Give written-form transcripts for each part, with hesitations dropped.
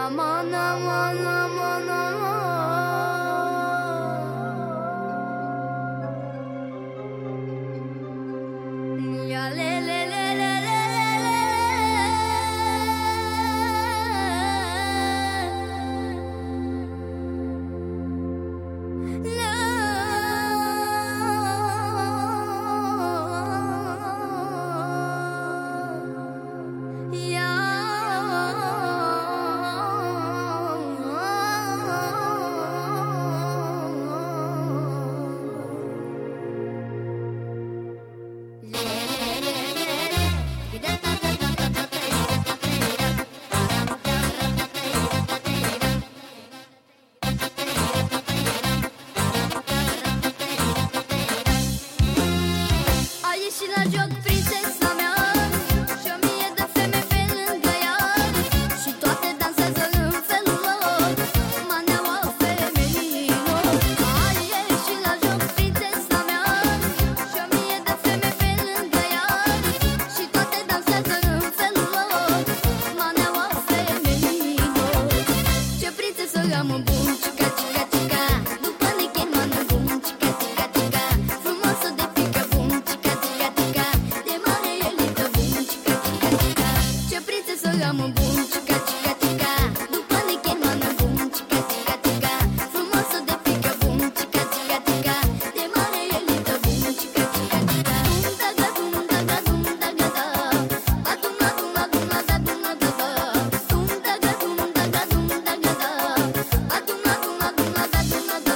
aman aman aman aman. Ya le le le le le le le. Și la joc prințesa mea și o mie de femei pe lângă ea, și toate dansează în felul lor, maneaua femeilor. A ieșit la joc prințesa mea și o mie de femei pe lângă ea, și toate dansează în felul lor, maneaua femeilor. Ce prințesă am în bun, cica, cica, cica, după nechin mană bun, cica, cica, cica, frumoasă de pică bun, cica, cica, cica, de mare elită bun, cica, cica, cica. Ce prințesă am în bun, cica, cica, cica, după nechin mană bun, cica, cica, cica, frumoasă de pică bun, cica, cica, cica, de mare elită bun, cica, cica, cica. Dum da ga dum da ga da, adum adum adum adum adum da. Dum da ga dum da ga dum da ga da, adum adum adum adum da.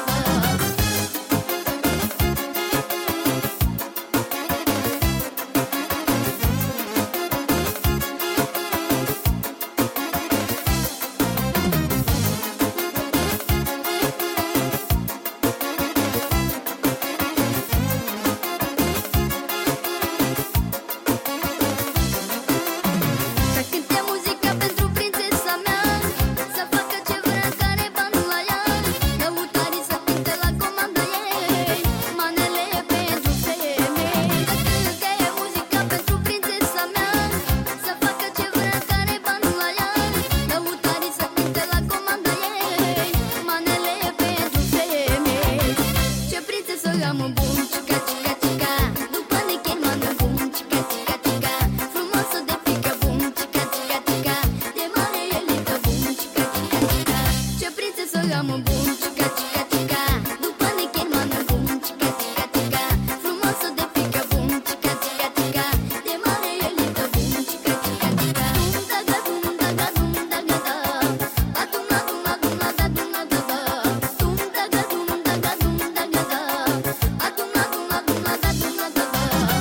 Să cânte muzica pentru prințesa mea, să facă ce vrea, care bani la ea, lăutarii să cânte la comanda ei, manele pentru femei. Să cânte muzica pentru prințesa mea, să facă ce vrea, care bani la ea, lăutarii să cânte la comanda ei, manele pentru femei. Ce prințesă am în bun, cica, cica, cica, după nechin mană bun, cica, cica, cica, frumoasă de pică bun, cica, cica, cica, de mare elită bun, cica, cica, cica. Ce prințesă am în bun, cica, cica, cica, după nechin mană bun, cica, cica, cica, frumoasă de pică bun, cica, cica, cica, de mare elită bun, cica, cica, cica. Dum da ga dum da ga da, adum adum adum adum da da. Dum da ga dum da ga dum da ga da, adum adum adum adum da da.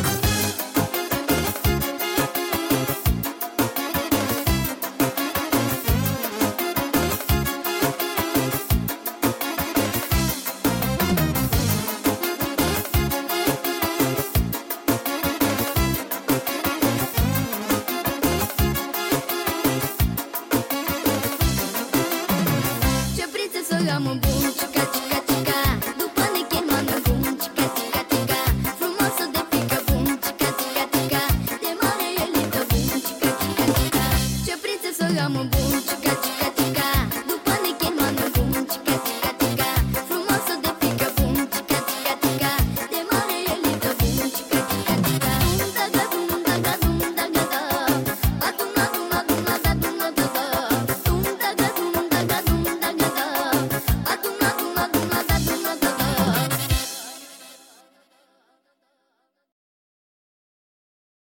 Ce prințesă am în bun, cica, cica, cica, după nechin mană bun, cica, cica, cica, frumoasă de pică bun, cica, cica, cica, de mare elită bun, cica, cica, cica. Ce prințesă am în bun, cica,